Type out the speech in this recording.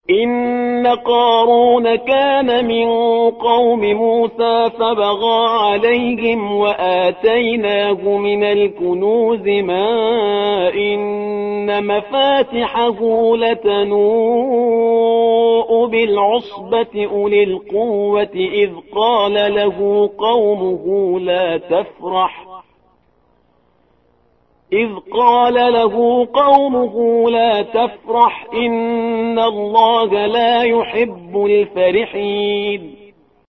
إن قارون كان من قوم موسى فبغى عليهم وآتيناه من الكنوز ما إن مفاتحه لتنوء بالعصبة أولي القوة إذ قال له قومه لا تفرح إن الله لا يحب الفرحين